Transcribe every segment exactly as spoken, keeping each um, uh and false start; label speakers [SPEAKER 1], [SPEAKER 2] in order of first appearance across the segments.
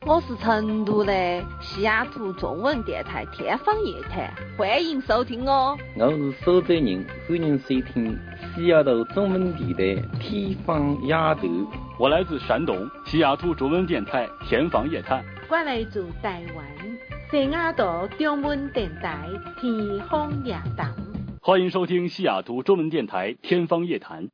[SPEAKER 1] 我是成都的西雅图中文电台天方夜谭，欢迎收听哦。
[SPEAKER 2] 我是苏州人，欢迎收听西雅图中文电台天方夜谭。
[SPEAKER 3] 我来自山东西雅图中文电台天方夜谭。
[SPEAKER 4] 我来自台湾西雅图中文电台天方夜谭。
[SPEAKER 3] 欢迎收听西雅图中文电台天方夜谭。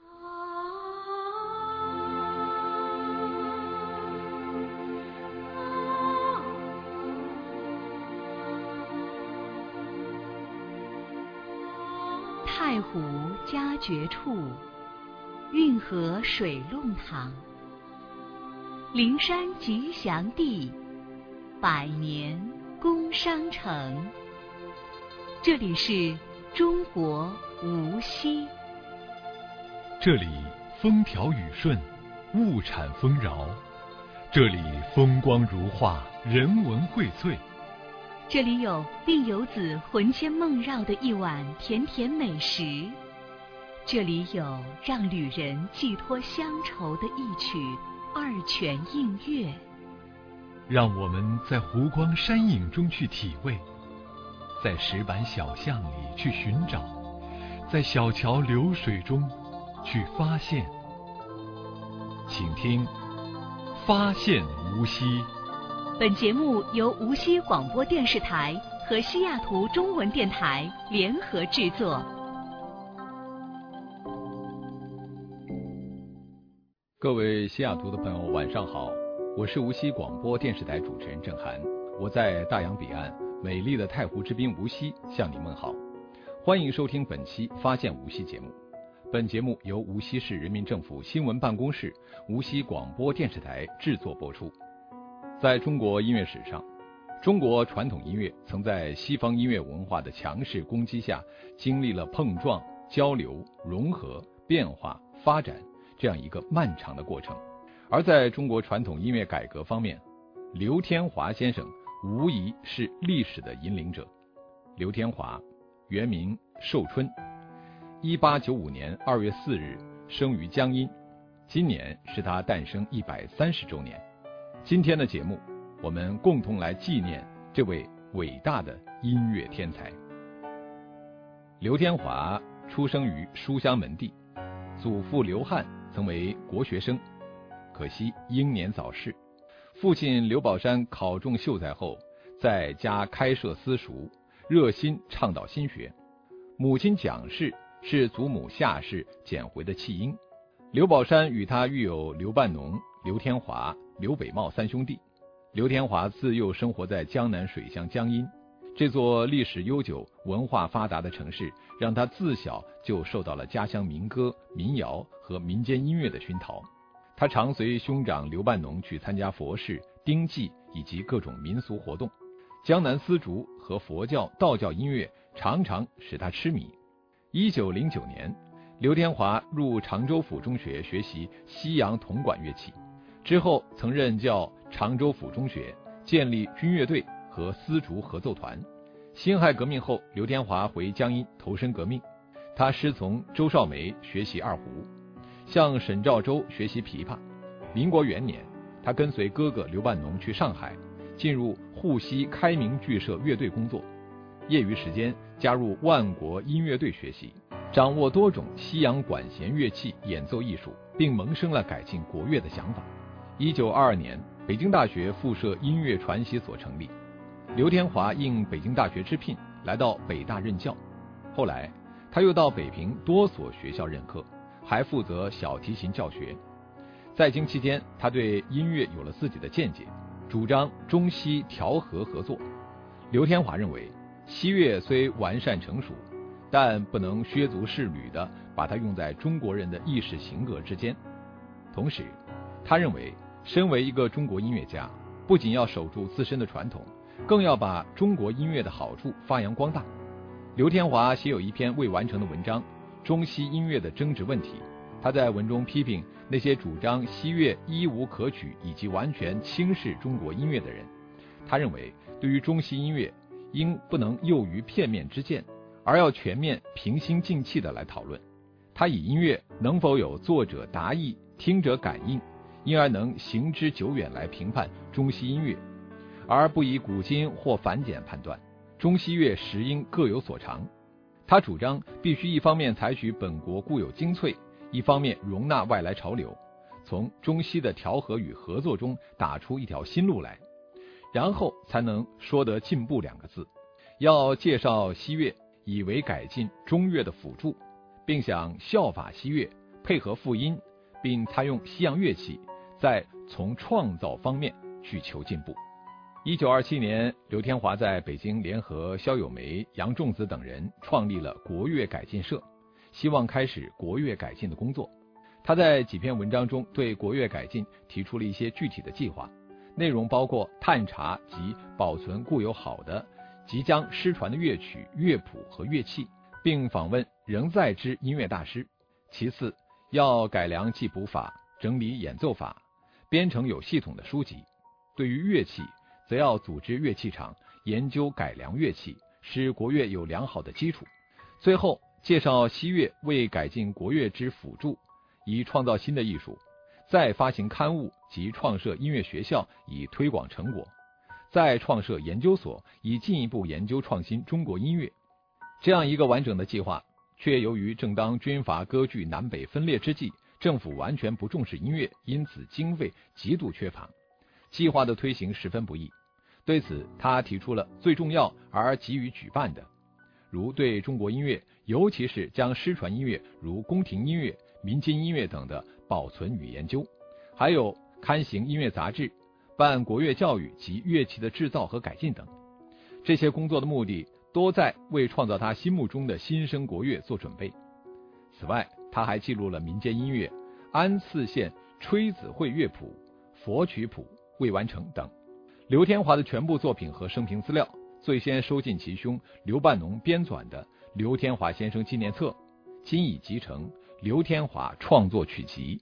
[SPEAKER 5] 太湖佳绝处，运河水弄堂，灵山吉祥地，百年工商城。这里是中国无锡。
[SPEAKER 6] 这里风调雨顺，物产丰饶。这里风光如画，人文荟萃。
[SPEAKER 5] 这里有令游子魂牵梦绕的一碗甜甜美食，这里有让旅人寄托乡愁的一曲二泉映月。
[SPEAKER 6] 让我们在湖光山影中去体味，在石板小巷里去寻找，在小桥流水中去发现。请听《发现无锡》。
[SPEAKER 5] 本节目由无锡广播电视台和西雅图中文电台联合制作。
[SPEAKER 7] 各位西雅图的朋友晚上好，我是无锡广播电视台主持人郑涵，我在大洋彼岸美丽的太湖之滨无锡向你问好。欢迎收听本期发现无锡节目。本节目由无锡市人民政府新闻办公室、无锡广播电视台制作播出。在中国音乐史上，中国传统音乐曾在西方音乐文化的强势攻击下，经历了碰撞、交流、融合、变化、发展这样一个漫长的过程。而在中国传统音乐改革方面，刘天华先生无疑是历史的引领者。刘天华原名寿春，一八九五年二月四日生于江阴，今年是他诞生一百三十周年。今天的节目，我们共同来纪念这位伟大的音乐天才。刘天华出生于书香门第，祖父刘翰曾为国学生，可惜英年早逝。父亲刘宝山考中秀才后，在家开设私塾，热心倡导心学。母亲蒋氏是祖母夏氏捡回的弃婴。刘宝山与他育有刘半农、刘天华、刘北茂三兄弟。刘天华自幼生活在江南水乡江阴，这座历史悠久、文化发达的城市，让他自小就受到了家乡民歌、民谣和民间音乐的熏陶。他常随兄长刘半农去参加佛事、丁祭以及各种民俗活动。江南丝竹和佛教、道教音乐常常使他痴迷。一九零九年，刘天华入常州府中学学习西洋铜管乐器，之后曾任教常州府中学，建立军乐队和丝竹合奏团。辛亥革命后，刘天华回江阴投身革命，他师从周绍梅学习二胡，向沈肇洲学习琵琶。民国元年，他跟随哥哥刘半农去上海，进入沪西开明剧社乐队工作，业余时间加入万国音乐队学习，掌握多种西洋管弦乐器演奏艺术，并萌生了改进国乐的想法。一九二二年，北京大学附设音乐传习所成立，刘天华应北京大学之聘来到北大任教。后来他又到北平多所学校任课，还负责小提琴教学。在京期间，他对音乐有了自己的见解，主张中西调和合作。刘天华认为，西乐虽完善成熟，但不能削足适履地把它用在中国人的意识形格之间。同时，他认为身为一个中国音乐家，不仅要守住自身的传统，更要把中国音乐的好处发扬光大。刘天华写有一篇未完成的文章《中西音乐的争执问题》，他在文中批评那些主张西乐一无可取以及完全轻视中国音乐的人。他认为，对于中西音乐，应不能囿于片面之见，而要全面平心静气地来讨论。他以音乐能否有作者达意、听者感应，因而能行之久远来评判中西音乐，而不以古今或繁简判断。中西乐实应各有所长。他主张必须一方面采取本国固有精粹，一方面容纳外来潮流，从中西的调和与合作中打出一条新路来，然后才能说得进步两个字。要介绍西乐，以为改进中乐的辅助，并想效法西乐，配合复音，并采用西洋乐器，再从创造方面去求进步。一九二七年，刘天华在北京联合萧友梅、杨仲子等人创立了国乐改进社，希望开始国乐改进的工作。他在几篇文章中对国乐改进提出了一些具体的计划，内容包括探查及保存固有好的即将失传的乐曲、乐谱和乐器，并访问仍在之音乐大师。其次，要改良记谱法，整理演奏法，编成有系统的书籍。对于乐器，则要组织乐器厂，研究改良乐器，使国乐有良好的基础。最后，介绍西乐为改进国乐之辅助，以创造新的艺术。再发行刊物及创设音乐学校，以推广成果。再创设研究所，以进一步研究创新中国音乐。这样一个完整的计划，却由于正当军阀割据南北分裂之际，政府完全不重视音乐，因此经费极度缺乏，计划的推行十分不易。对此，他提出了最重要而急于举办的，如对中国音乐，尤其是将失传音乐如宫廷音乐、民间音乐等的保存与研究，还有刊行音乐杂志、办国乐教育及乐器的制造和改进等。这些工作的目的多在为创造他心目中的新生国乐做准备。此外，他还记录了民间音乐、安次县吹子会乐谱、佛曲谱未完成等。刘天华的全部作品和生平资料，最先收进其兄刘半农编纂的《刘天华先生纪念册》，今已集成《刘天华创作曲集》。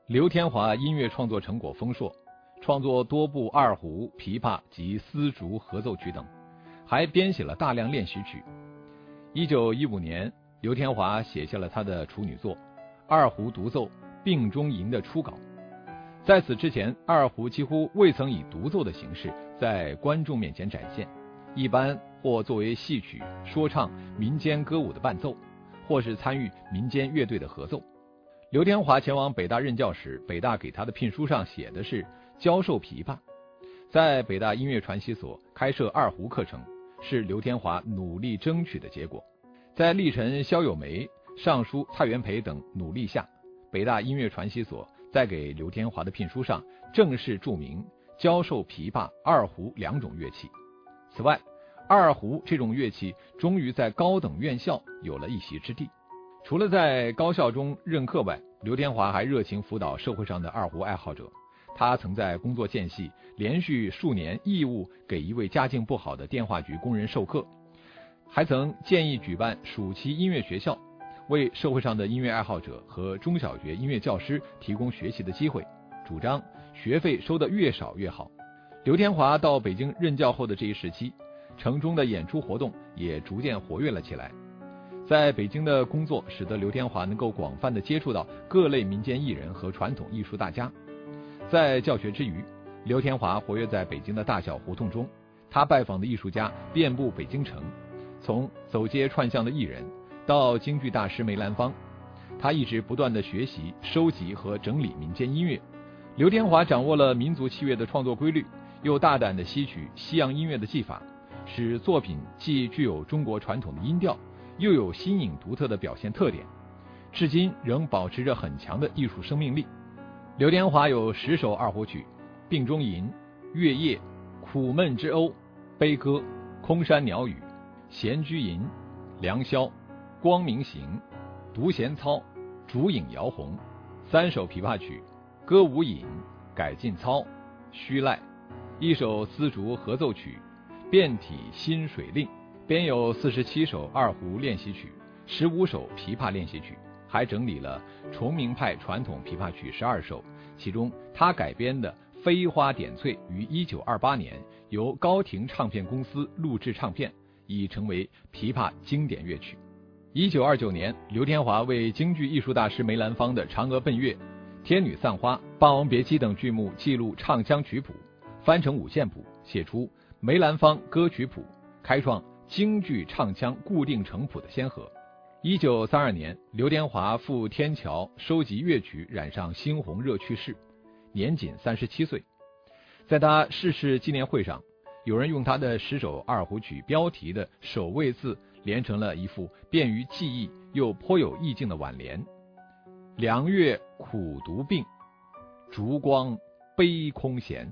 [SPEAKER 7] 刘天华音乐创作成果丰硕，创作多部二胡、琵琶及丝竹合奏曲等，还编写了大量练习曲。一九一五年，刘天华写下了他的处女作《二胡独奏病中吟》的初稿。在此之前，二胡几乎未曾以独奏的形式在观众面前展现，一般或作为戏曲、说唱、民间歌舞的伴奏，或是参与民间乐队的合奏。刘天华前往北大任教时，北大给他的聘书上写的是教授琵琶。在北大音乐传习所开设二胡课程，是刘天华努力争取的结果。在历臣萧友梅、尚书蔡元培等努力下，北大音乐传习所在给刘天华的聘书上正式注明教授琵琶、二胡两种乐器。此外，二胡这种乐器终于在高等院校有了一席之地。除了在高校中任课外，刘天华还热情辅导社会上的二胡爱好者。他曾在工作间隙连续数年义务给一位家境不好的电话局工人授课，还曾建议举办暑期音乐学校，为社会上的音乐爱好者和中小学音乐教师提供学习的机会，主张学费收得越少越好。刘天华到北京任教后的这一时期，城中的演出活动也逐渐活跃了起来。在北京的工作使得刘天华能够广泛地接触到各类民间艺人和传统艺术大家。在教学之余，刘天华活跃在北京的大小胡同中，他拜访的艺术家遍布北京城，从走街串巷的艺人到京剧大师梅兰芳，他一直不断地学习、收集和整理民间音乐。刘天华掌握了民族器乐的创作规律，又大胆地吸取西洋音乐的技法，使作品既具有中国传统的音调，又有新颖独特的表现特点，至今仍保持着很强的艺术生命力。刘天华有十首二胡曲：病中吟、月夜、苦闷之鸥、悲歌、空山鸟语、闲居吟、良宵、光明行、独弦操、烛影摇红；三首琵琶曲：歌舞引、改进操、虚赖；一首丝竹合奏曲：遍体新水令；编有四十七首二胡练习曲，十五首琵琶练习曲，还整理了崇明派传统琵琶曲十二首，其中他改编的《飞花点翠》于一九二八年由高亭唱片公司录制唱片，已成为琵琶经典乐曲。一九二九年，刘天华为京剧艺术大师梅兰芳的《嫦娥奔月》《天女散花》《霸王别姬》等剧目记录唱腔曲谱，翻成五线谱，写出梅兰芳歌曲谱，开创京剧唱腔固定成谱的先河。一九三二年，刘天华赴天桥收集乐曲，染上猩红热去世，年仅三十七岁。在他逝世纪念会上，有人用他的十首二胡曲标题的首位字连成了一副便于记忆又颇有意境的挽联：凉月苦独病，烛光悲空闲。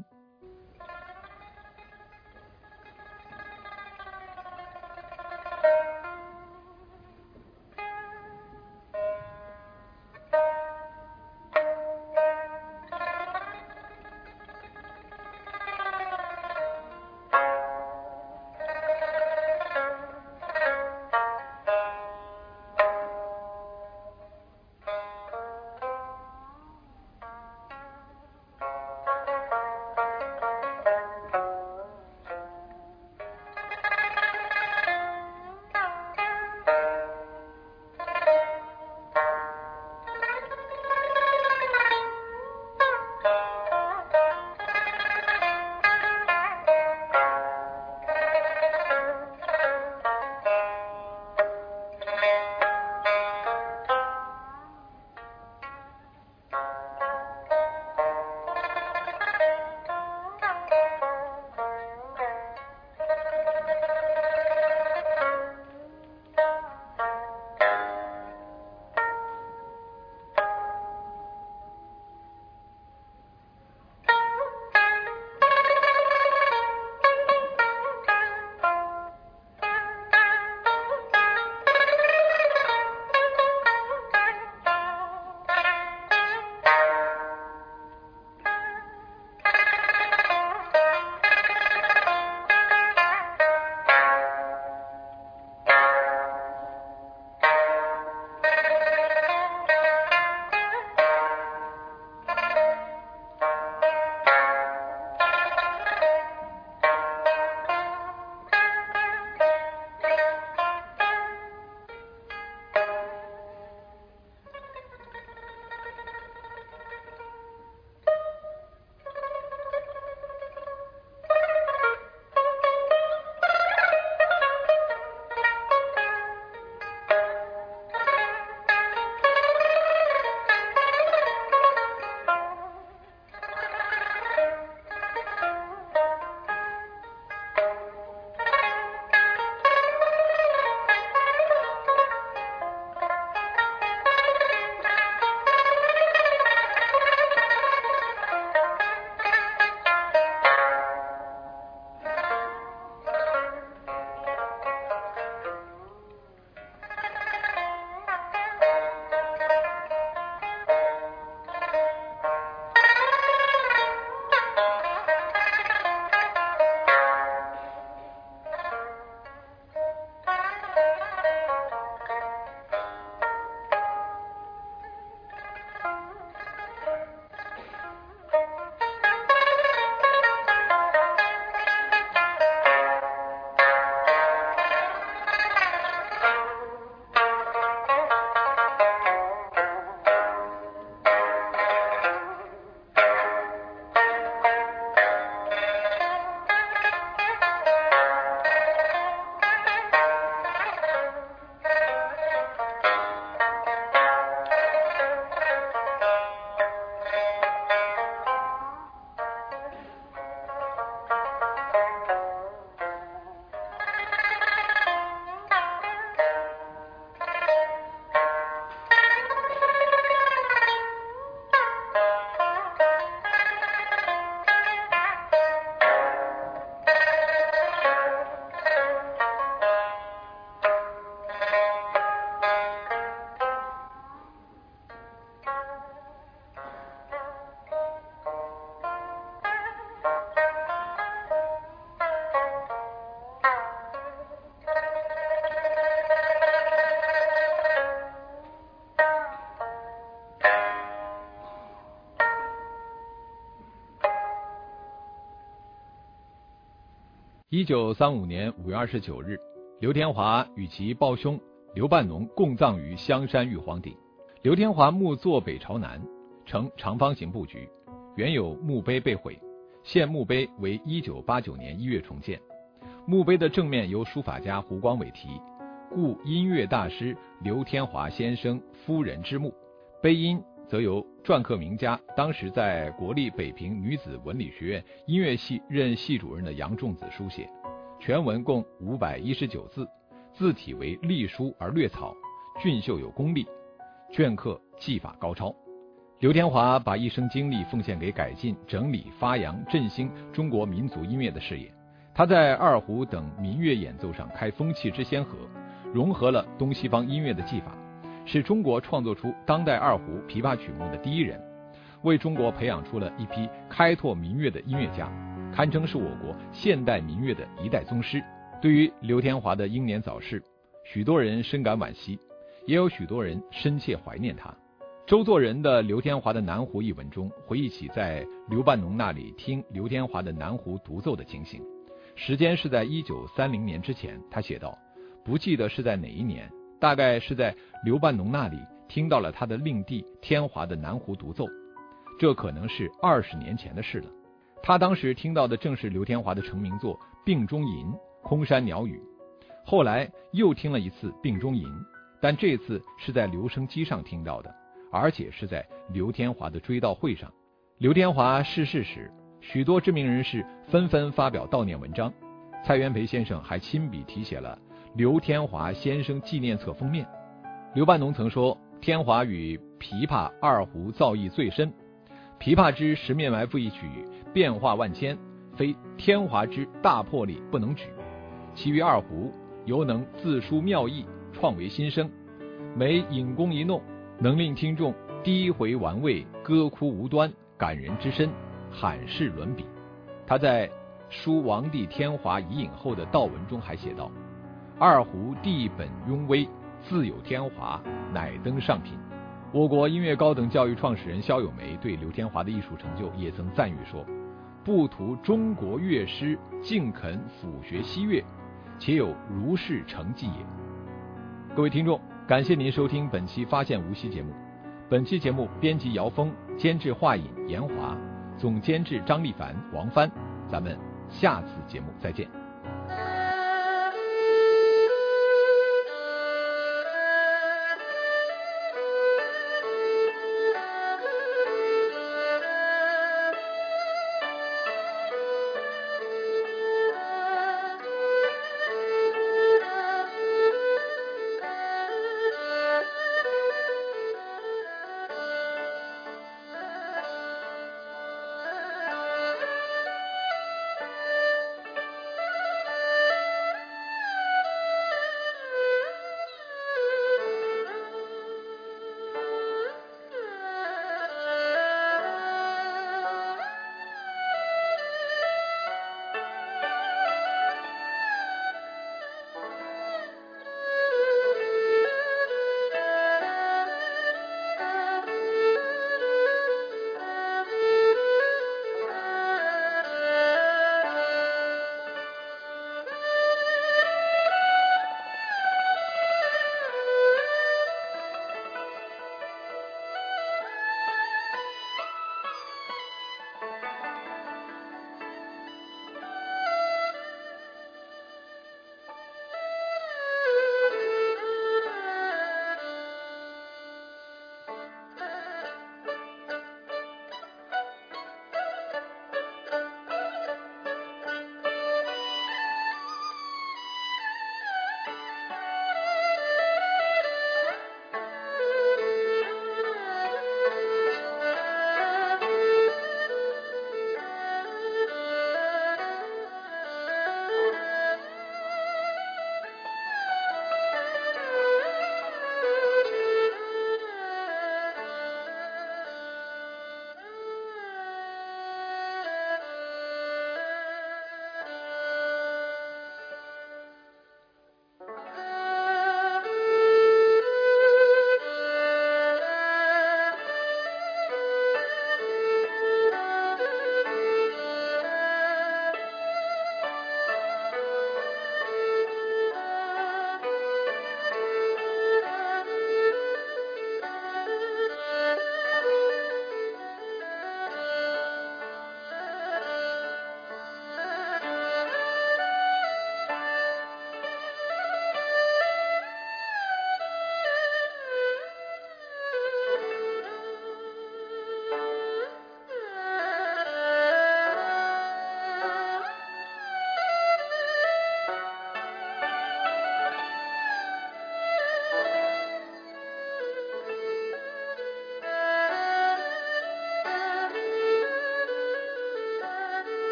[SPEAKER 7] 一九三五年五月二十九日，刘天华与其胞兄刘半农共葬于香山玉皇顶。刘天华墓坐北朝南，呈长方形布局，原有墓碑被毁，现墓碑为一九八九年一月重建。墓碑的正面由书法家胡光伟题故音乐大师刘天华先生夫人之墓，碑音则由篆刻名家当时在国立北平女子文理学院音乐系任系主任的杨仲子书写，全文共五百一十九字，字体为隶书而略草，俊秀有功力，镌刻技法高超。刘天华把一生精力奉献给改进、整理、发扬、振兴中国民族音乐的事业。他在二胡等民乐演奏上开风气之先河，融合了东西方音乐的技法，是中国创作出当代二胡、琵琶曲目的第一人，为中国培养出了一批开拓民乐的音乐家，堪称是我国现代民乐的一代宗师。对于刘天华的英年早逝，许多人深感惋惜，也有许多人深切怀念他。周作人的《刘天华的南胡》一文中回忆起在刘半农那里听刘天华的南胡独奏的情形，时间是在一九三零年之前。他写道，不记得是在哪一年，大概是在刘半农那里听到了他的令弟天华的南胡独奏，这可能是二十年前的事了。他当时听到的正是刘天华的成名作《病中吟》《空山鸟语》，后来又听了一次《病中吟》，但这次是在留声机上听到的，而且是在刘天华的追悼会上。刘天华逝世时，许多知名人士纷纷发表悼念文章，蔡元培先生还亲笔题写了刘天华先生纪念册封面。刘半农曾说，天华与琵琶、二胡造诣最深，琵琶之十面埋伏一曲变化万千，非天华之大魄力不能举，其余二胡犹能自抒妙意，创为新声，每引弓一弄，能令听众低回玩味，歌哭无端，感人之深，罕世伦比。他在书王帝天华遗隐后的悼文中还写道，二胡地本雍威，自有天华，乃登上品。我国音乐高等教育创始人萧友梅对刘天华的艺术成就也曾赞誉说，不图中国乐师尽肯辅学西乐，且有如是成绩也。各位听众，感谢您收听本期发现无锡节目。本期节目编辑姚峰，监制华隐、严华，总监制张立凡、王帆。咱们下次节目再见。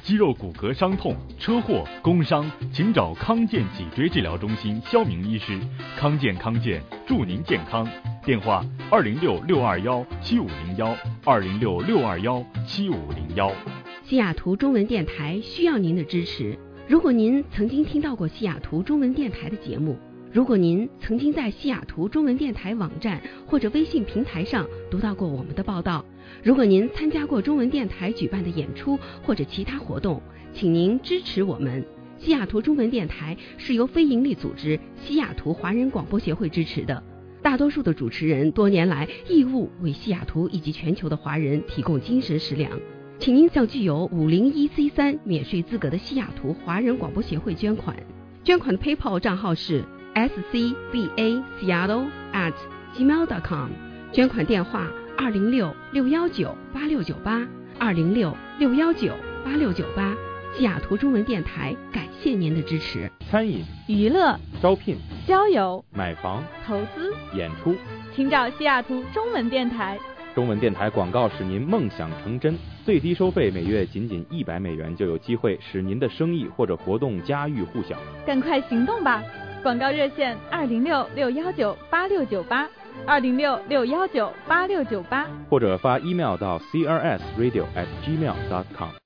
[SPEAKER 3] 肌肉骨骼伤痛、车祸、工伤，请找康健脊椎治疗中心肖明医师。康健康健，祝您健康。电话：二零六六二幺七五零幺，二零六六二幺七五零幺。
[SPEAKER 8] 西雅图中文电台需要您的支持。如果您曾经听到过西雅图中文电台的节目，如果您曾经在西雅图中文电台网站或者微信平台上读到过我们的报道，如果您参加过中文电台举办的演出或者其他活动，请您支持我们。西雅图中文电台是由非营利组织西雅图华人广播协会支持的，大多数的主持人多年来义务为西雅图以及全球的华人提供精神食粮。请您向具有五零一 C 三 免税资格的西雅图华人广播协会捐款，捐款的 PayPal 账号是 s c b a seattle at gmail dot com， 捐款电话二零六六幺九八六九八，二零六六幺九八六九八。西雅图中文电台感谢您的支持。
[SPEAKER 9] 餐饮、
[SPEAKER 10] 娱乐、
[SPEAKER 9] 招聘、
[SPEAKER 10] 交友、
[SPEAKER 9] 买房、
[SPEAKER 10] 投资、
[SPEAKER 9] 演出，
[SPEAKER 10] 请找西雅图中文电台。
[SPEAKER 9] 中文电台广告使您梦想成真，最低收费每月仅仅一百美元，就有机会使您的生意或者活动家喻户晓。
[SPEAKER 10] 赶快行动吧！广告热线二零六六幺九八六九八，二零六六幺九八六九八，
[SPEAKER 9] 或者发 email 到 c r s radio at gmail dot com。